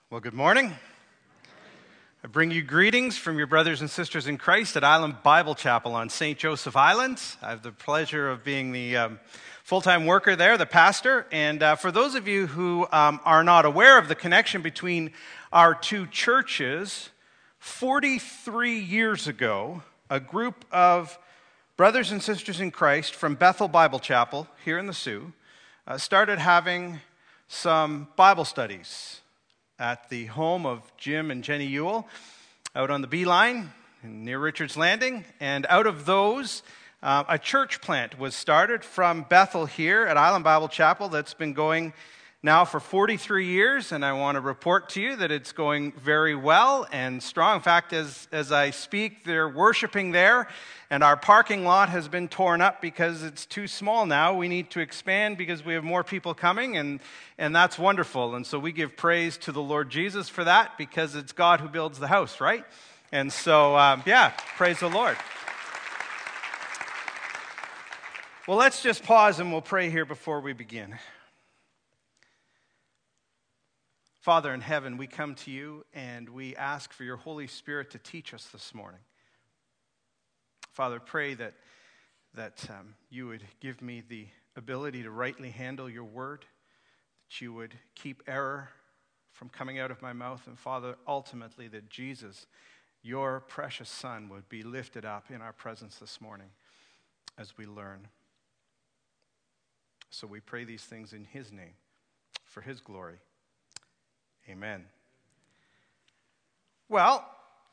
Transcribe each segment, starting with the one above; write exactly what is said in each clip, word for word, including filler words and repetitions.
Well, good morning. I bring you greetings from your brothers and sisters in Christ at Island Bible Chapel on Saint Joseph Island. I have the pleasure of being the um, full-time worker there, the pastor. And uh, for those of you who um, are not aware of the connection between our two churches, forty-three years ago, a group of brothers and sisters in Christ from Bethel Bible Chapel here in the Sioux uh, started having some Bible studies at the home of Jim and Jenny Ewell out on the Beeline near Richards Landing. And out of those, uh, a church plant was started from Bethel here at Island Bible Chapel that's been going now for forty-three years. And I want to report to you that it's going very well and strong. In fact, as, as I speak, they're worshiping there. And our parking lot has been torn up because it's too small now. We need to expand because we have more people coming, and, and that's wonderful. And so we give praise to the Lord Jesus for that, because it's God who builds the house, right? And so, um, yeah, praise the Lord. Well, let's just pause and we'll pray here before we begin. Father in heaven, we come to you and we ask for your Holy Spirit to teach us this morning. Father, pray that, that um, you would give me the ability to rightly handle your word, that you would keep error from coming out of my mouth, and Father, ultimately that Jesus, your precious Son, would be lifted up in our presence this morning as we learn. So we pray these things in his name, for his glory. Amen. Well,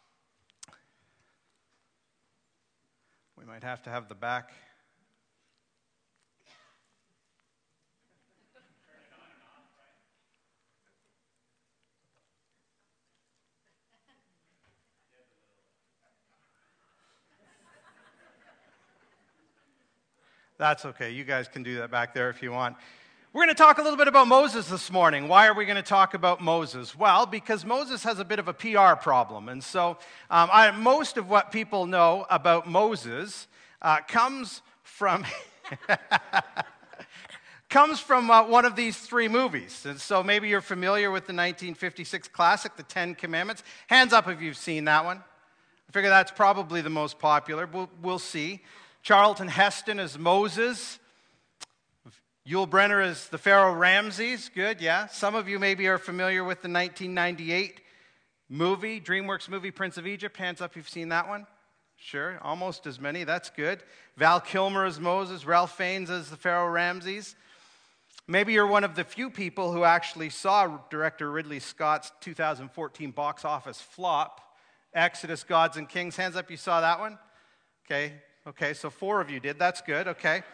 we might have to have the back. That's okay. You guys can do that back there if you want. We're going to talk a little bit about Moses this morning. Why are we going to talk about Moses? Well, because Moses has a bit of a P R problem. And so um, I, most of what people know about Moses uh, comes from comes from uh, one of these three movies. And so maybe you're familiar with the nineteen fifty-six classic, The Ten Commandments. Hands up if you've seen that one. I figure that's probably the most popular. We'll, we'll see. Charlton Heston as Moses. Yul Brynner as the Pharaoh Ramses. Good, yeah. Some of you maybe are familiar with the nineteen ninety-eight movie, DreamWorks movie, Prince of Egypt. Hands up if you've seen that one. Sure, almost as many. That's good. Val Kilmer as Moses. Ralph Fiennes as the Pharaoh Ramses. Maybe you're one of the few people who actually saw director Ridley Scott's two thousand fourteen box office flop, Exodus, Gods and Kings. Hands up, you saw that one? Okay, okay, so four of you did. That's good, okay.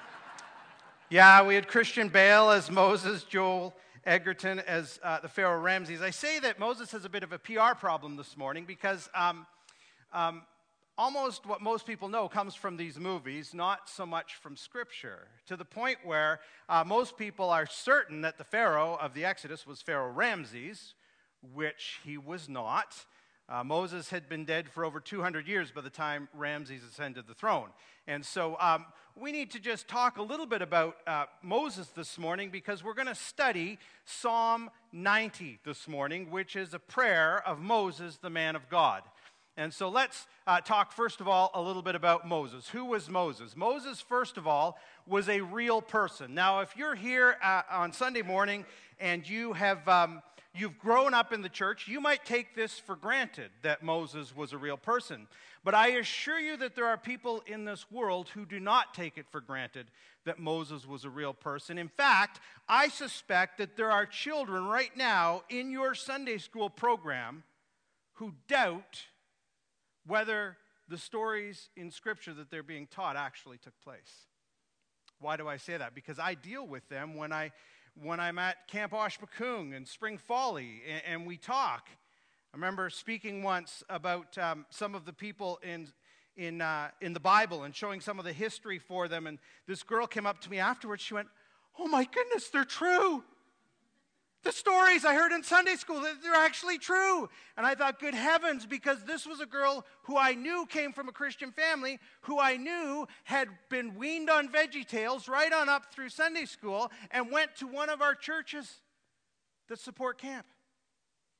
Yeah, we had Christian Bale as Moses, Joel Edgerton as uh, the Pharaoh Ramses. I say that Moses has a bit of a P R problem this morning because um, um, almost what most people know comes from these movies, not so much from Scripture, to the point where uh, most people are certain that the Pharaoh of the Exodus was Pharaoh Ramses, which he was not. Uh, Moses had been dead for over two hundred years by the time Ramses ascended the throne. And so um, we need to just talk a little bit about uh, Moses this morning, because we're going to study Psalm ninety this morning, which is a prayer of Moses, the man of God. And so let's uh, talk first of all a little bit about Moses. Who was Moses? Moses, first of all, was a real person. Now, if you're here uh, on Sunday morning and you have... Um, You've grown up in the church, you might take this for granted that Moses was a real person. But I assure you that there are people in this world who do not take it for granted that Moses was a real person. In fact, I suspect that there are children right now in your Sunday school program who doubt whether the stories in Scripture that they're being taught actually took place. Why do I say that? Because I deal with them when I... when I'm at Camp Oshpakung and Spring Folly, and, and we talk. I remember speaking once about um, some of the people in in uh, in the Bible and showing some of the history for them, and this girl came up to me afterwards. She went, "Oh my goodness, they're true. The stories I heard in Sunday school, they're actually true." And I thought, good heavens, because this was a girl who I knew came from a Christian family, who I knew had been weaned on VeggieTales right on up through Sunday school and went to one of our churches that support camp.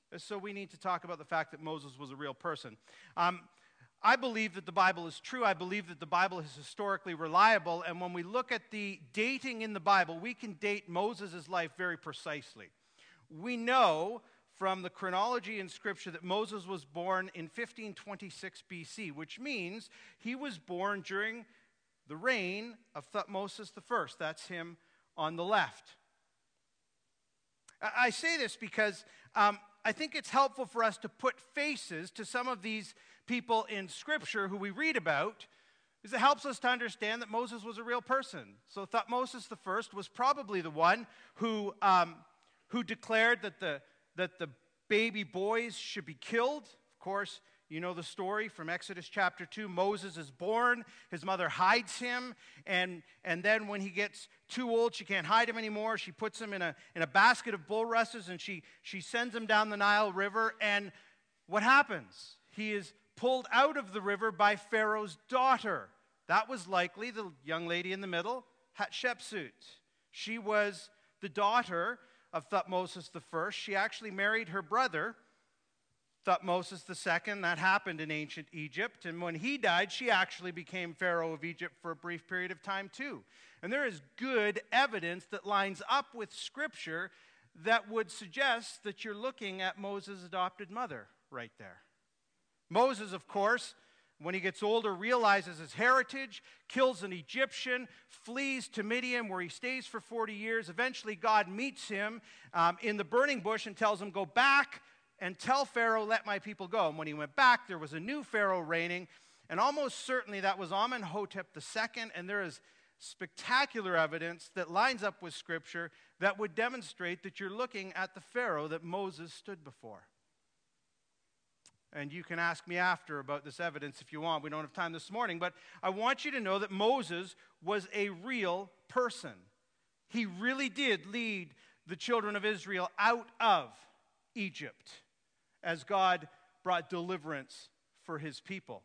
So we need to talk about the fact that Moses was a real person. Um, I believe that the Bible is true. I believe that the Bible is historically reliable. And when we look at the dating in the Bible, we can date Moses' life very precisely. We know from the chronology in Scripture that Moses was born in fifteen twenty-six B C, which means he was born during the reign of Thutmose the First. That's him on the left. I say this because um, I think it's helpful for us to put faces to some of these people in Scripture who we read about, because it helps us to understand that Moses was a real person. So Thutmose the First was probably the one who, um, who declared that the, that the baby boys should be killed. Of course, you know the story from Exodus chapter two. Moses is born, his mother hides him, and, and then when he gets too old, she can't hide him anymore. She puts him in a, in a basket of bulrushes, and she, she sends him down the Nile River, and what happens? He is pulled out of the river by Pharaoh's daughter. That was likely the young lady in the middle, Hatshepsut. She was the daughter of Thutmose the First. She actually married her brother, Thutmose the Second. That happened in ancient Egypt. And when he died, she actually became Pharaoh of Egypt for a brief period of time too. And there is good evidence that lines up with Scripture that would suggest that you're looking at Moses' adopted mother right there. Moses, of course, when he gets older, realizes his heritage, kills an Egyptian, flees to Midian where he stays for forty years. Eventually, God meets him um, in the burning bush and tells him, go back and tell Pharaoh, let my people go. And when he went back, there was a new Pharaoh reigning, and almost certainly that was Amenhotep the Second, and there is spectacular evidence that lines up with Scripture that would demonstrate that you're looking at the Pharaoh that Moses stood before. And you can ask me after about this evidence if you want. We don't have time this morning, but I want you to know that Moses was a real person. He really did lead the children of Israel out of Egypt as God brought deliverance for his people.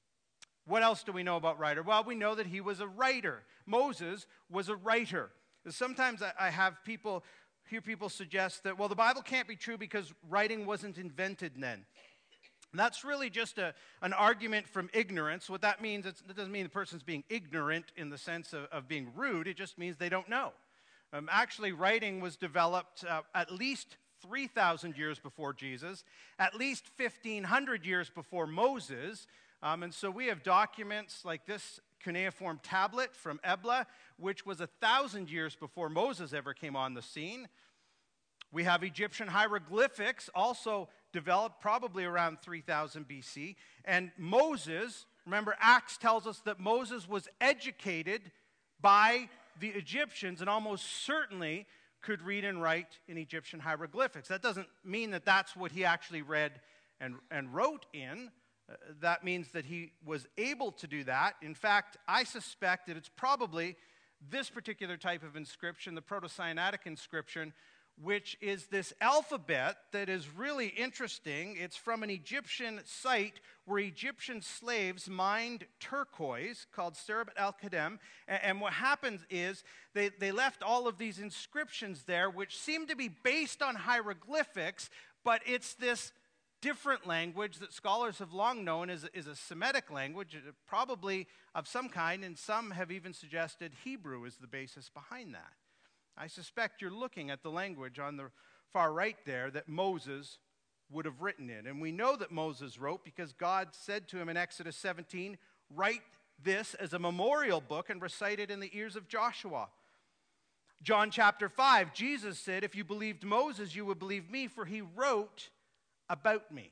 What else do we know about writer? Well, we know that he was a writer. Moses was a writer. Sometimes I have people, hear people suggest that, well, the Bible can't be true because writing wasn't invented then. And that's really just a, an argument from ignorance. What that means, it's, it doesn't mean the person's being ignorant in the sense of, of being rude. It just means they don't know. Um, actually, writing was developed uh, at least three thousand years before Jesus, at least fifteen hundred years before Moses. Um, and so we have documents like this cuneiform tablet from Ebla, which was a thousand years before Moses ever came on the scene. We have Egyptian hieroglyphics, also developed probably around three thousand B C. And Moses, remember Acts tells us that Moses was educated by the Egyptians and almost certainly could read and write in Egyptian hieroglyphics. That doesn't mean that that's what he actually read and, and wrote in. Uh, that means that he was able to do that. In fact, I suspect that it's probably this particular type of inscription, the Proto-Sinaitic inscription, which is this alphabet that is really interesting. It's from an Egyptian site where Egyptian slaves mined turquoise called Serabat al-Kadem. And, and what happens is they, they left all of these inscriptions there, which seem to be based on hieroglyphics, but it's this different language that scholars have long known is, is a Semitic language, probably of some kind, and some have even suggested Hebrew is the basis behind that. I suspect you're looking at the language on the far right there that Moses would have written in. And we know that Moses wrote because God said to him in Exodus seventeen, write this as a memorial book and recite it in the ears of Joshua. John chapter five, Jesus said, if you believed Moses, you would believe me, for he wrote about me.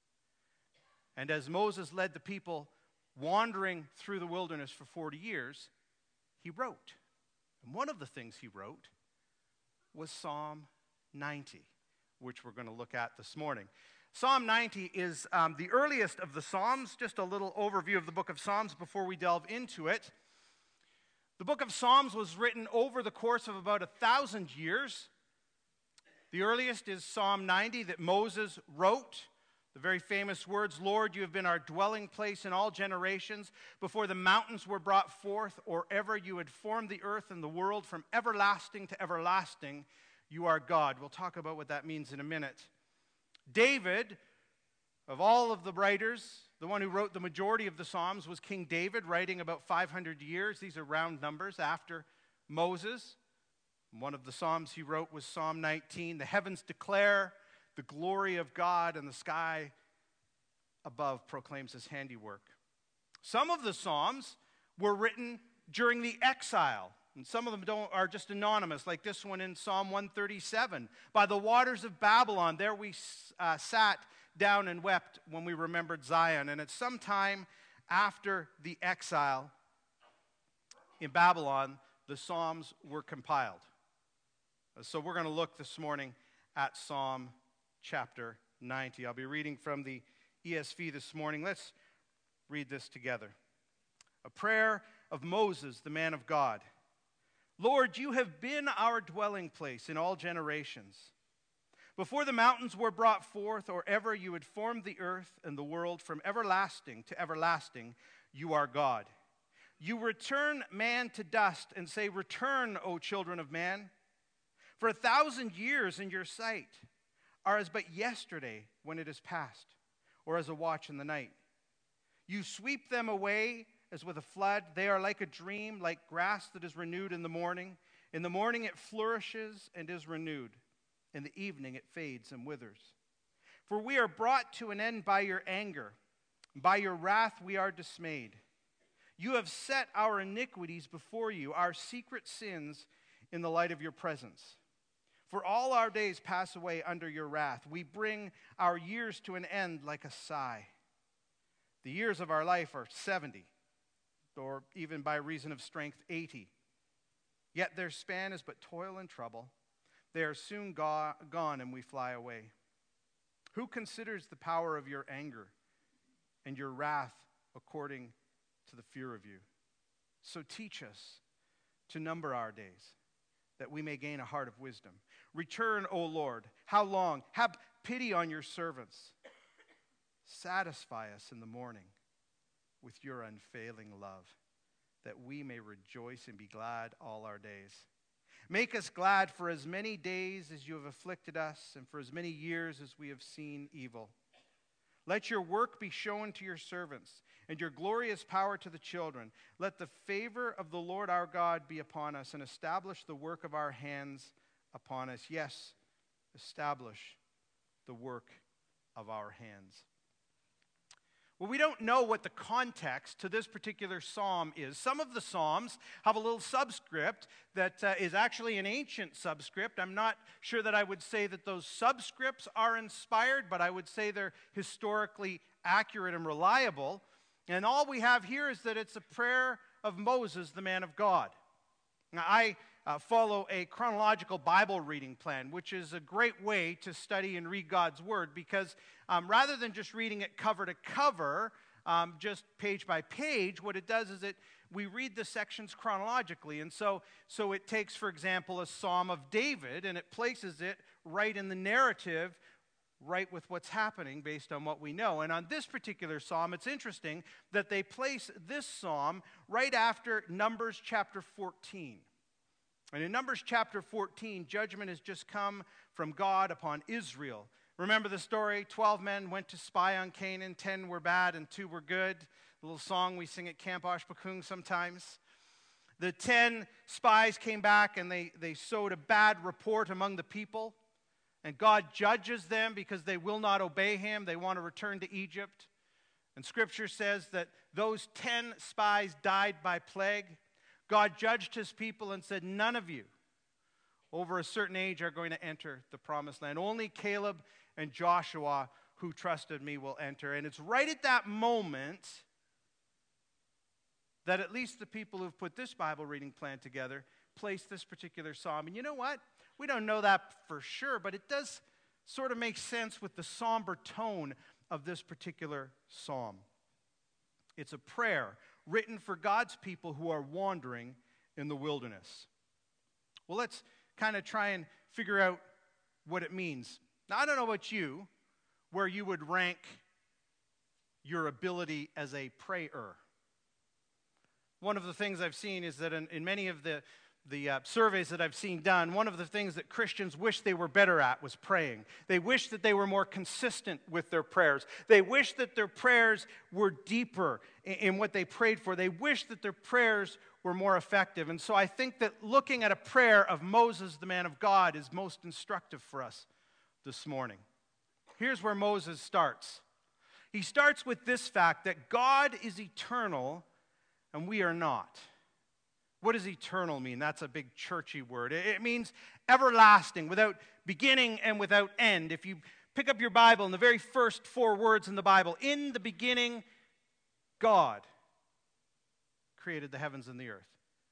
And as Moses led the people wandering through the wilderness for forty years, he wrote. And one of the things he wrote was Psalm ninety, which we're going to look at this morning. Psalm ninety is um, the earliest of the Psalms. Just a little overview of the book of Psalms before we delve into it. The book of Psalms was written over the course of about a thousand years. The earliest is Psalm ninety that Moses wrote. The very famous words, Lord, you have been our dwelling place in all generations. Before the mountains were brought forth, or ever you had formed the earth and the world, from everlasting to everlasting, you are God. We'll talk about what that means in a minute. David, of all of the writers, the one who wrote the majority of the Psalms was King David, writing about five hundred years. These are round numbers after Moses. One of the Psalms he wrote was Psalm nineteen. The heavens declare the glory of God, and the sky above proclaims his handiwork. Some of the Psalms were written during the exile, and some of them don't, are just anonymous, like this one in Psalm one thirty-seven. By the waters of Babylon, there we uh, sat down and wept when we remembered Zion. And it's sometime after the exile in Babylon, the Psalms were compiled. So we're going to look this morning at Psalm chapter ninety. I'll be reading from the E S V this morning. Let's read this together. A prayer of Moses, the man of God. Lord, you have been our dwelling place in all generations. Before the mountains were brought forth, or ever you had formed the earth and the world, from everlasting to everlasting, you are God. You return man to dust and say, return, O children of man. For a thousand years in your sight are as but yesterday when it is past, or as a watch in the night. You sweep them away as with a flood. They are like a dream, like grass that is renewed in the morning. In the morning it flourishes and is renewed. In the evening it fades and withers. For we are brought to an end by your anger. By your wrath we are dismayed. You have set our iniquities before you, our secret sins in the light of your presence. For all our days pass away under your wrath. We bring our years to an end like a sigh. The years of our life are seventy, or even by reason of strength, eighty. Yet their span is but toil and trouble. They are soon go- gone and we fly away. Who considers the power of your anger and your wrath according to the fear of you? So teach us to number our days, that we may gain a heart of wisdom. Return, O Lord. How long? Have pity on your servants. Satisfy us in the morning with your unfailing love, that we may rejoice and be glad all our days. Make us glad for as many days as you have afflicted us, and for as many years as we have seen evil. Let your work be shown to your servants, and your glorious power to the children. Let the favor of the Lord our God be upon us, and establish the work of our hands upon us. Yes, establish the work of our hands. Well, we don't know what the context to this particular psalm is. Some of the psalms have a little subscript that uh, is actually an ancient subscript. I'm not sure that I would say that those subscripts are inspired, but I would say they're historically accurate and reliable. And all we have here is that it's a prayer of Moses, the man of God. Now, I uh, follow a chronological Bible reading plan, which is a great way to study and read God's Word, because um, rather than just reading it cover to cover, um, just page by page, what it does is it we read the sections chronologically. And so, so it takes, for example, a Psalm of David, and it places it right in the narrative, right with what's happening based on what we know. And on this particular psalm, it's interesting that they place this psalm right after Numbers chapter fourteen. And in Numbers chapter fourteen, judgment has just come from God upon Israel. Remember the story? Twelve men went to spy on Canaan. Ten were bad and two were good. The little song we sing at Camp Oshpakung sometimes. The ten spies came back and they, they sowed a bad report among the people. And God judges them because they will not obey him. They want to return to Egypt. And Scripture says that those ten spies died by plague. God judged his people and said, none of you over a certain age are going to enter the promised land. Only Caleb and Joshua, who trusted me, will enter. And it's right at that moment that at least the people who've put this Bible reading plan together place this particular psalm. And you know what? We don't know that for sure, but it does sort of make sense with the somber tone of this particular psalm. It's a prayer written for God's people who are wandering in the wilderness. Well, let's kind of try and figure out what it means. Now, I don't know about you, where you would rank your ability as a prayer. One of the things I've seen is that in, in many of the, the uh, surveys that I've seen done, one of the things that Christians wish they were better at was praying. They wish that they were more consistent with their prayers. They wish that their prayers were deeper in, in what they prayed for. They wish that their prayers were more effective. And so I think that looking at a prayer of Moses, the man of God, is most instructive for us this morning. Here's where Moses starts. He starts with this fact that God is eternal and we are not. What does eternal mean? That's a big churchy word. It means everlasting, without beginning and without end. If you pick up your Bible, in the very first four words in the Bible, in the beginning, God created the heavens and the earth.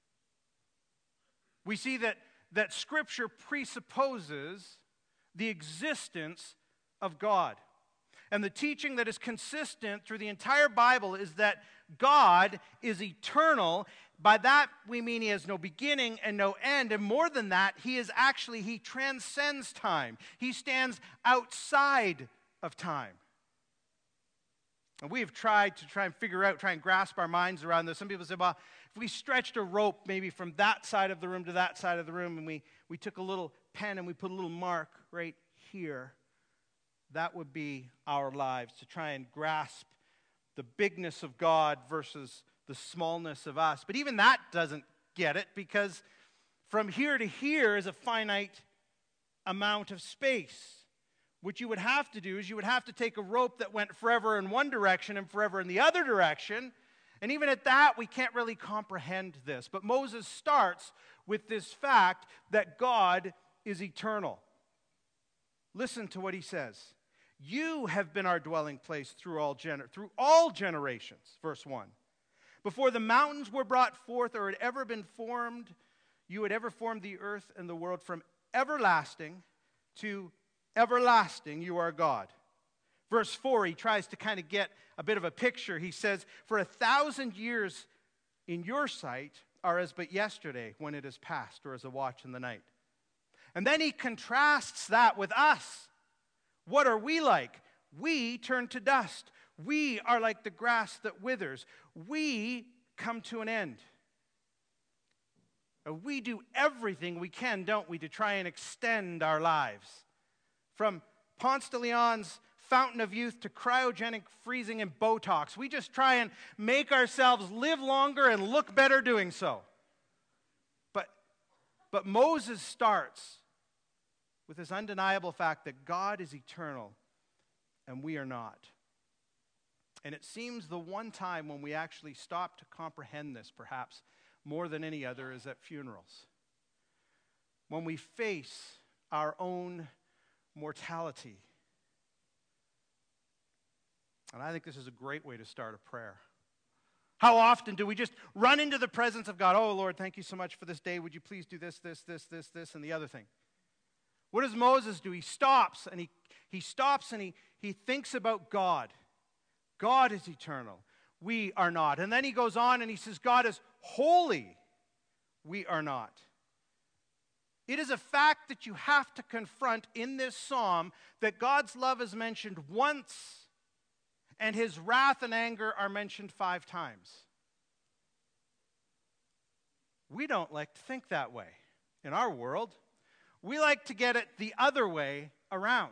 We see that, that Scripture presupposes the existence of God. And the teaching that is consistent through the entire Bible is that God is eternal. By that we mean he has no beginning and no end. And more than that, he is actually, he transcends time. He stands outside of time. And we have tried to try and figure out, try and grasp our minds around this. Some people say, well, if we stretched a rope maybe from that side of the room to that side of the room, and we, we took a little pen and we put a little mark right here, that would be our lives, to try and grasp the bigness of God versus the smallness of us. But even that doesn't get it, because from here to here is a finite amount of space. What you would have to do is you would have to take a rope that went forever in one direction and forever in the other direction. And even at that, we can't really comprehend this. But Moses starts with this fact that God is eternal. Listen to what he says. You have been our dwelling place through all, gener- through all generations, verse one. Before the mountains were brought forth or had ever been formed, you had ever formed the earth and the world. From everlasting to everlasting, you are God. Verse four, he tries to kind of get a bit of a picture. He says, for a thousand years in your sight are as but yesterday when it is past, or as a watch in the night. And then he contrasts that with us. What are we like? We turn to dust. We are like the grass that withers. We come to an end. We do everything we can, don't we, to try and extend our lives. From Ponce de Leon's Fountain of Youth to cryogenic freezing and Botox. We just try and make ourselves live longer and look better doing so. But, but Moses starts with this undeniable fact that God is eternal and we are not. And it seems the one time when we actually stop to comprehend this, perhaps more than any other, is at funerals. When we face our own mortality. And I think this is a great way to start a prayer. How often do we just run into the presence of God? Oh, Lord, thank you so much for this day. Would you please do this, this, this, this, this, and the other thing? What does Moses do? He stops, and he, he stops, and he, he thinks about God. God is eternal. We are not. And then he goes on, and he says, God is holy. We are not. It is a fact that you have to confront in this psalm that God's love is mentioned once, and his wrath and anger are mentioned five times. We don't like to think that way in our world. We like to get it the other way around.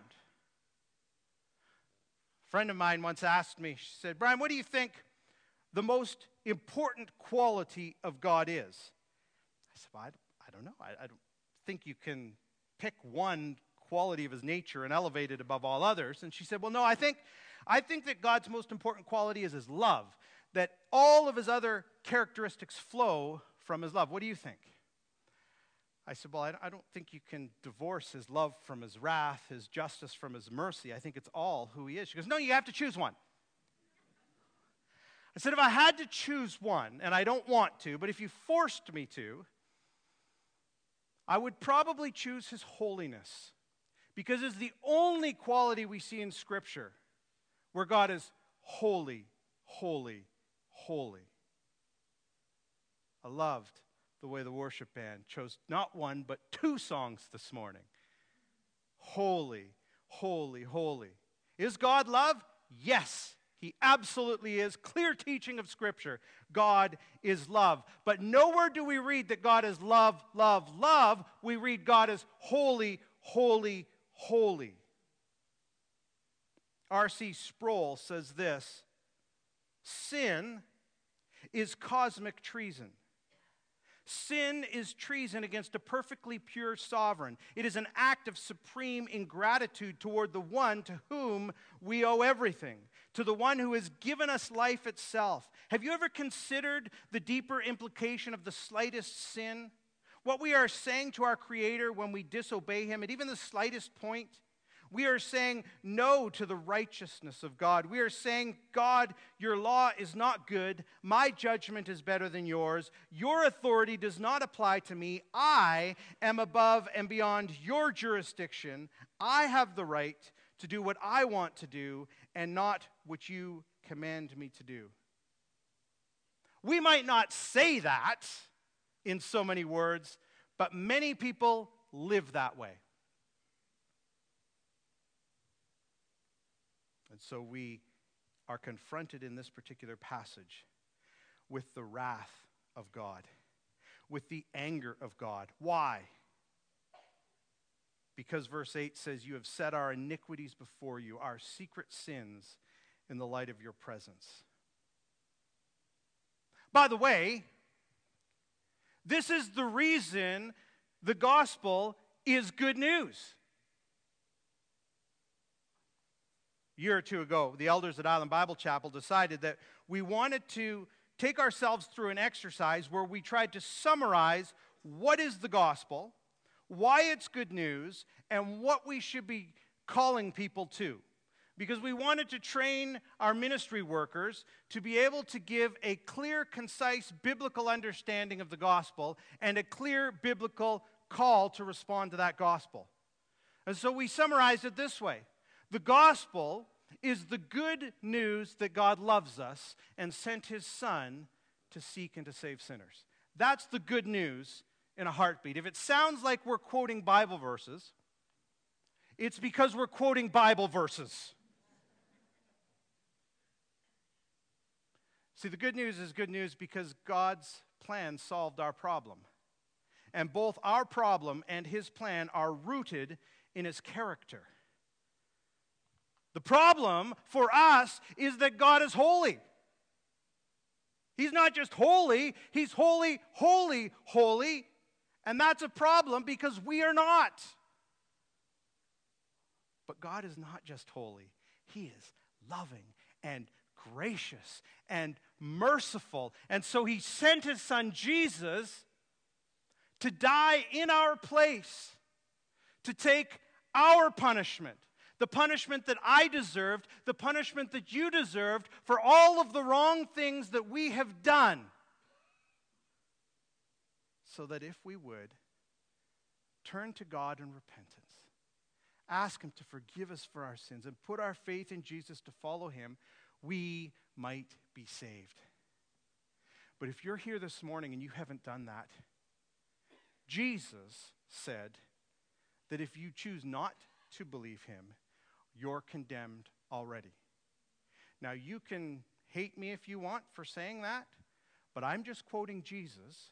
A friend of mine once asked me, she said, Brian, what do you think the most important quality of God is? I said, well, I, I don't know. I, I don't think you can pick one quality of his nature and elevate it above all others. And she said, well, no, I think, I think that God's most important quality is his love, that all of his other characteristics flow from his love. What do you think? I said, well, I, I don't think you can divorce his love from his wrath, his justice from his mercy. I think it's all who he is. She goes, no, you have to choose one. I said, if I had to choose one, and I don't want to, but if you forced me to, I would probably choose his holiness, because it's the only quality we see in Scripture where God is holy, holy, holy. I loved the way the worship band chose not one, but two songs this morning. Holy, holy, holy. Is God love? Yes, He absolutely is. Clear teaching of Scripture. God is love. But nowhere do we read that God is love, love, love. We read God is holy, holy, holy. R C Sproul says this: sin is cosmic treason. Sin is treason against a perfectly pure sovereign. It is an act of supreme ingratitude toward the one to whom we owe everything, to the one who has given us life itself. Have you ever considered the deeper implication of the slightest sin? What we are saying to our Creator when we disobey Him, at even the slightest point? We are saying no to the righteousness of God. We are saying, God, your law is not good. My judgment is better than yours. Your authority does not apply to me. I am above and beyond your jurisdiction. I have the right to do what I want to do and not what you command me to do. We might not say that in so many words, but many people live that way. And so we are confronted in this particular passage with the wrath of God, with the anger of God. Why? Because verse eight says, you have set our iniquities before you, our secret sins in the light of your presence. By the way, this is the reason the gospel is good news. A year or two ago, the elders at Island Bible Chapel decided that we wanted to take ourselves through an exercise where we tried to summarize what is the gospel, why it's good news, and what we should be calling people to. Because we wanted to train our ministry workers to be able to give a clear, concise, biblical understanding of the gospel and a clear biblical call to respond to that gospel. And so we summarized it this way. The gospel is the good news that God loves us and sent His Son to seek and to save sinners. That's the good news in a heartbeat. If it sounds like we're quoting Bible verses, it's because we're quoting Bible verses. See, the good news is good news because God's plan solved our problem. And both our problem and His plan are rooted in His character. The problem for us is that God is holy. He's not just holy, He's holy, holy, holy. And that's a problem because we are not. But God is not just holy. He is loving and gracious and merciful. And so He sent His Son Jesus to die in our place, to take our punishment. The punishment that I deserved, the punishment that you deserved for all of the wrong things that we have done. So that if we would turn to God in repentance, ask Him to forgive us for our sins, and put our faith in Jesus to follow Him, we might be saved. But if you're here this morning and you haven't done that, Jesus said that if you choose not to believe Him, you're condemned already. Now, you can hate me if you want for saying that, but I'm just quoting Jesus.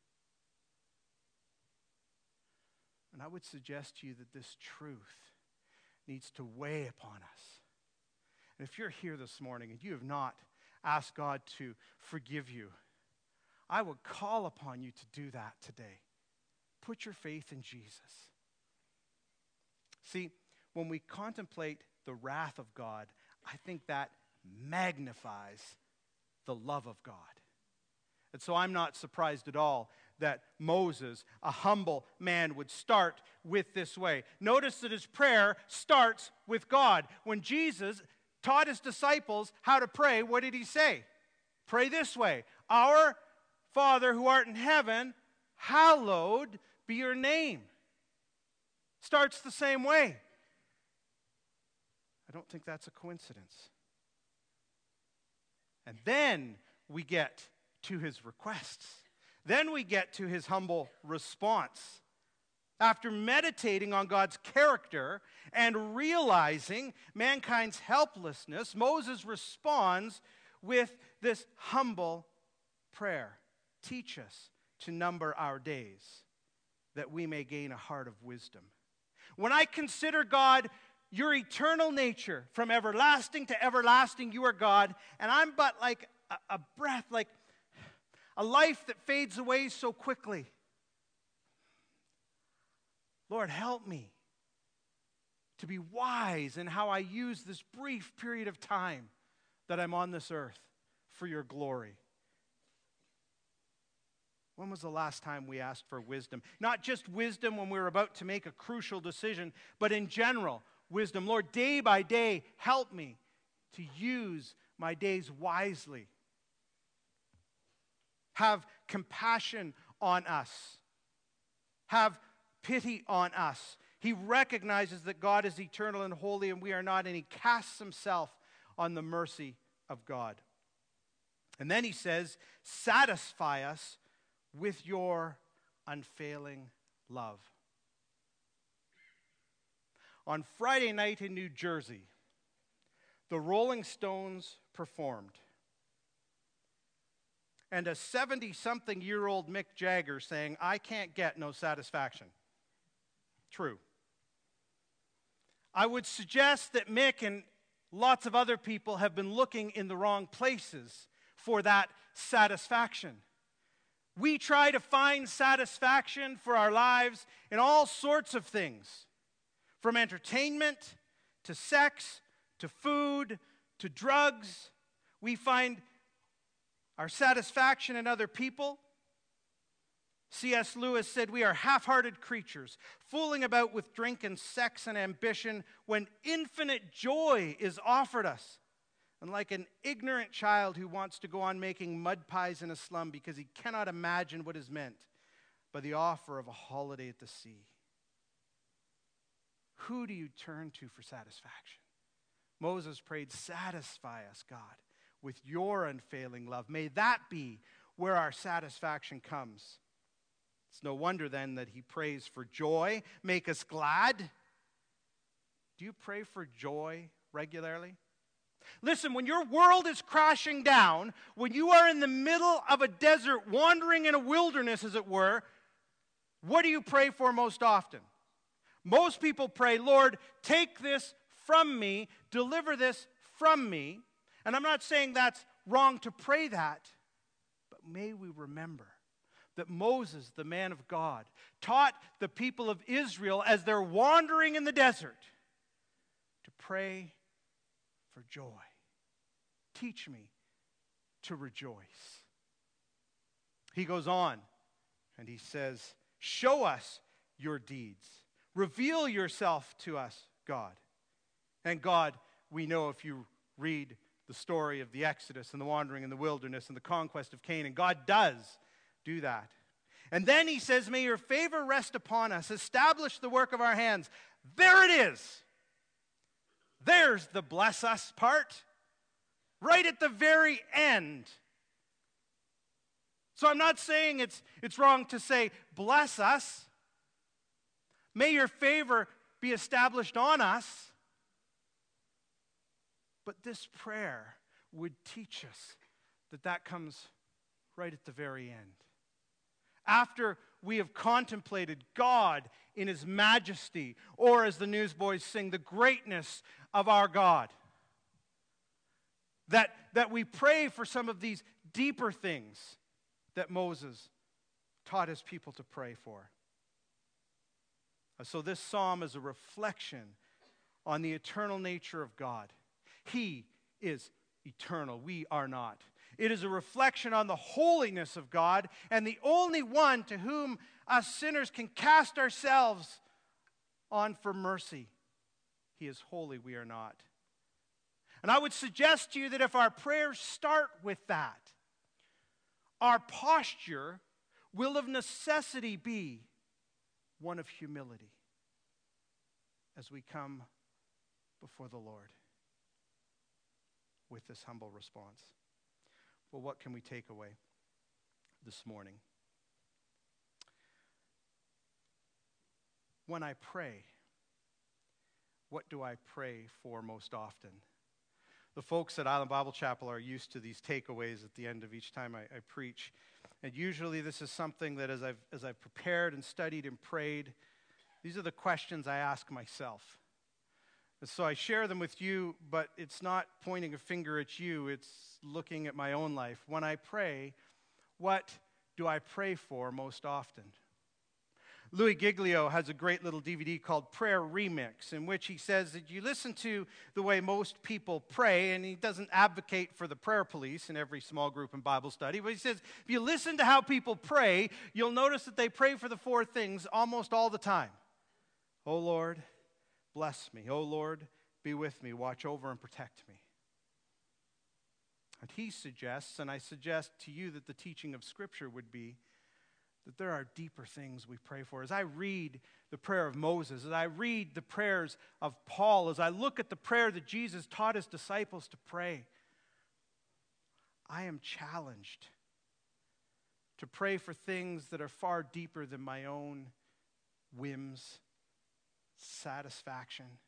And I would suggest to you that this truth needs to weigh upon us. And if you're here this morning and you have not asked God to forgive you, I would call upon you to do that today. Put your faith in Jesus. See, when we contemplate the wrath of God, I think that magnifies the love of God. And so I'm not surprised at all that Moses, a humble man, would start with this way. Notice that his prayer starts with God. When Jesus taught His disciples how to pray, what did He say? Pray this way: Our Father who art in heaven, hallowed be your name. Starts the same way. I don't think that's a coincidence. And then we get to His requests. Then we get to His humble response. After meditating on God's character and realizing mankind's helplessness, Moses responds with this humble prayer. Teach us to number our days, that we may gain a heart of wisdom. When I consider, God, your eternal nature, from everlasting to everlasting, you are God, and I'm but like a, a breath, like a life that fades away so quickly. Lord, help me to be wise in how I use this brief period of time that I'm on this earth for your glory. When was the last time we asked for wisdom? Not just wisdom when we were about to make a crucial decision, but in general, wisdom. Lord, day by day, help me to use my days wisely. Have compassion on us. Have pity on us. He recognizes that God is eternal and holy and we are not, and he casts himself on the mercy of God. And then he says, satisfy us with your unfailing love. On Friday night in New Jersey, the Rolling Stones performed. And a seventy-something-year-old Mick Jagger saying, I can't get no satisfaction. True. I would suggest that Mick and lots of other people have been looking in the wrong places for that satisfaction. We try to find satisfaction for our lives in all sorts of things, from entertainment to sex to food to drugs. We find our satisfaction in other people. C S Lewis said, we are half-hearted creatures, fooling about with drink and sex and ambition when infinite joy is offered us. And like an ignorant child who wants to go on making mud pies in a slum because he cannot imagine what is meant by the offer of a holiday at the sea. Who do you turn to for satisfaction? Moses prayed, satisfy us, God, with your unfailing love. May that be where our satisfaction comes. It's no wonder then that he prays for joy. Make us glad. Do you pray for joy regularly? Listen, when your world is crashing down, when you are in the middle of a desert, wandering in a wilderness, as it were, what do you pray for most often? Most people pray, Lord, take this from me, deliver this from me. And I'm not saying that's wrong to pray that, but may we remember that Moses, the man of God, taught the people of Israel as they're wandering in the desert to pray for joy. Teach me to rejoice. He goes on and he says, show us your deeds. Reveal yourself to us, God. And God, we know if you read the story of the Exodus and the wandering in the wilderness and the conquest of Canaan, God does do that. And then he says, may your favor rest upon us. Establish the work of our hands. There it is. There's the bless us part. Right at the very end. So I'm not saying it's, it's wrong to say, bless us. May your favor be established on us. But this prayer would teach us that that comes right at the very end. After we have contemplated God in his majesty, or as the newsboys sing, the greatness of our God. That, that we pray for some of these deeper things that Moses taught his people to pray for. So this psalm is a reflection on the eternal nature of God. He is eternal. We are not. It is a reflection on the holiness of God and the only one to whom us sinners can cast ourselves on for mercy. He is holy. We are not. And I would suggest to you that if our prayers start with that, our posture will of necessity be one of humility as we come before the Lord with this humble response. Well, what can we take away this morning? when I pray, what do I pray for most often? The folks at Island Bible Chapel are used to these takeaways at the end of each time I, I preach. And usually this is something that as I've, as I've prepared and studied and prayed, these are the questions I ask myself. And so I share them with you, but it's not pointing a finger at you. It's looking at my own life. When I pray, what do I pray for most often? Louis Giglio has a great little D V D called Prayer Remix, in which he says that you listen to the way most people pray, and he doesn't advocate for the prayer police in every small group and Bible study, but he says if you listen to how people pray, you'll notice that they pray for the four things almost all the time. Oh Lord, bless me. Oh Lord, be with me. Watch over and protect me. And he suggests, and I suggest to you that the teaching of Scripture would be that there are deeper things we pray for. As I read the prayer of Moses, as I read the prayers of Paul, as I look at the prayer that Jesus taught his disciples to pray, I am challenged to pray for things that are far deeper than my own whims, satisfaction.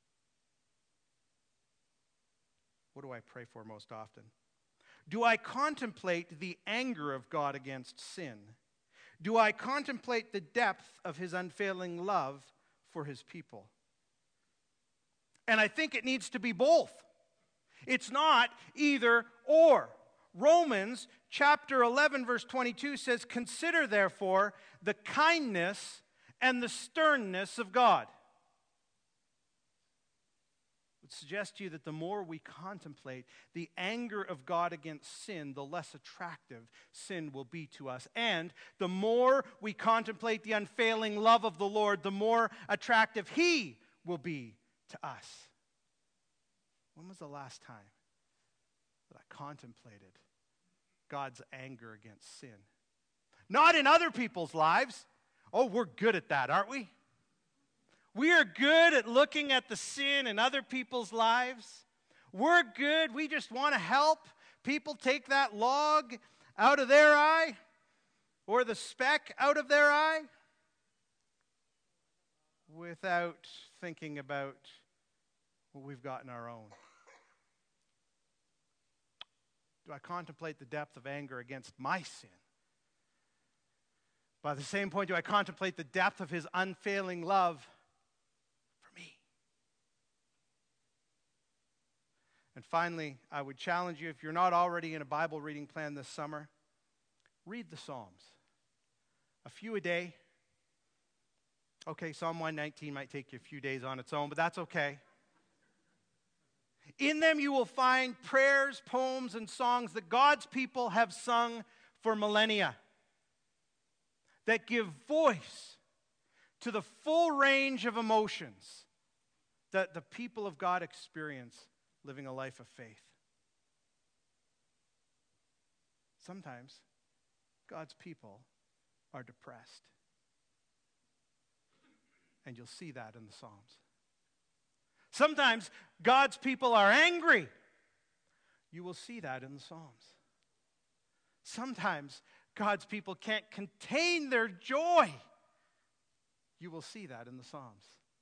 What do I pray for most often? Do I contemplate the anger of God against sin? Do I contemplate the depth of his unfailing love for his people? And I think it needs to be both. It's not either or. Romans chapter eleven verse twenty-two says, "Consider therefore the kindness and the sternness of God." I would suggest to you that the more we contemplate the anger of God against sin, the less attractive sin will be to us. And the more we contemplate the unfailing love of the Lord, the more attractive he will be to us. When was the last time that I contemplated God's anger against sin? Not in other people's lives. Oh, we're good at that, aren't we? We are good at looking at the sin in other people's lives. We're good. We just want to help people take that log out of their eye or the speck out of their eye without thinking about what we've got in our own. Do I contemplate the depth of anger against my sin? By the same point, do I contemplate the depth of his unfailing love for me? And finally, I would challenge you, if you're not already in a Bible reading plan this summer, read the Psalms. A few a day. Okay, Psalm one nineteen might take you a few days on its own, but that's okay. In them you will find prayers, poems, and songs that God's people have sung for millennia, that give voice to the full range of emotions that the people of God experience living a life of faith. Sometimes God's people are depressed, and you'll see that in the Psalms. Sometimes God's people are angry. You will see that in the Psalms. Sometimes God's people can't contain their joy. You will see that in the Psalms.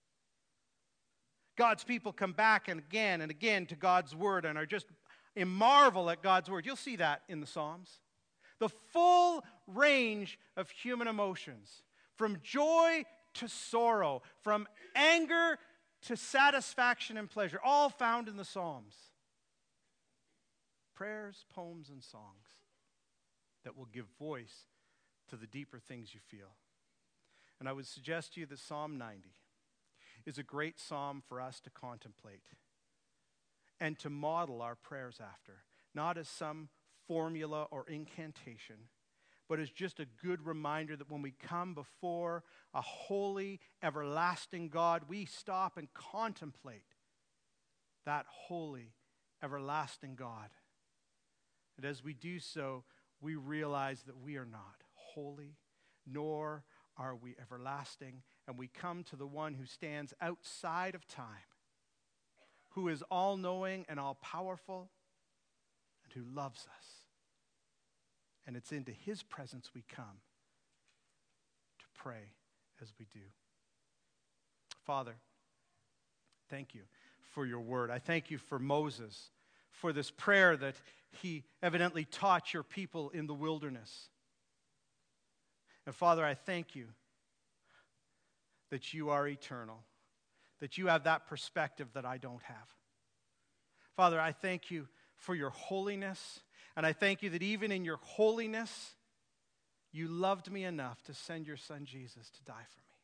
God's people come back and again and again to God's word and are just in marvel at God's word. You'll see that in the Psalms. The full range of human emotions, from joy to sorrow, from anger to satisfaction and pleasure, all found in the Psalms. Prayers, poems, and songs that will give voice to the deeper things you feel. And I would suggest to you that Psalm ninety is a great psalm for us to contemplate and to model our prayers after, not as some formula or incantation, but as just a good reminder that when we come before a holy, everlasting God, we stop and contemplate that holy, everlasting God. And as we do so, we realize that we are not holy, nor are we everlasting, and we come to the one who stands outside of time, who is all-knowing and all-powerful, and who loves us. And it's into his presence we come to pray as we do. Father, thank you for your word. I thank you for Moses, for this prayer that he evidently taught your people in the wilderness. And Father, I thank you that you are eternal, that you have that perspective that I don't have. Father, I thank you for your holiness, and I thank you that even in your holiness, you loved me enough to send your son Jesus to die for me.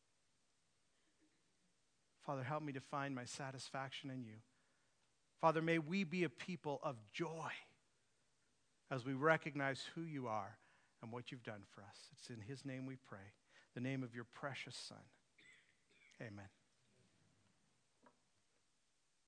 Father, help me to find my satisfaction in you. Father, may we be a people of joy as we recognize who you are and what you've done for us. It's in his name we pray, the name of your precious Son. Amen.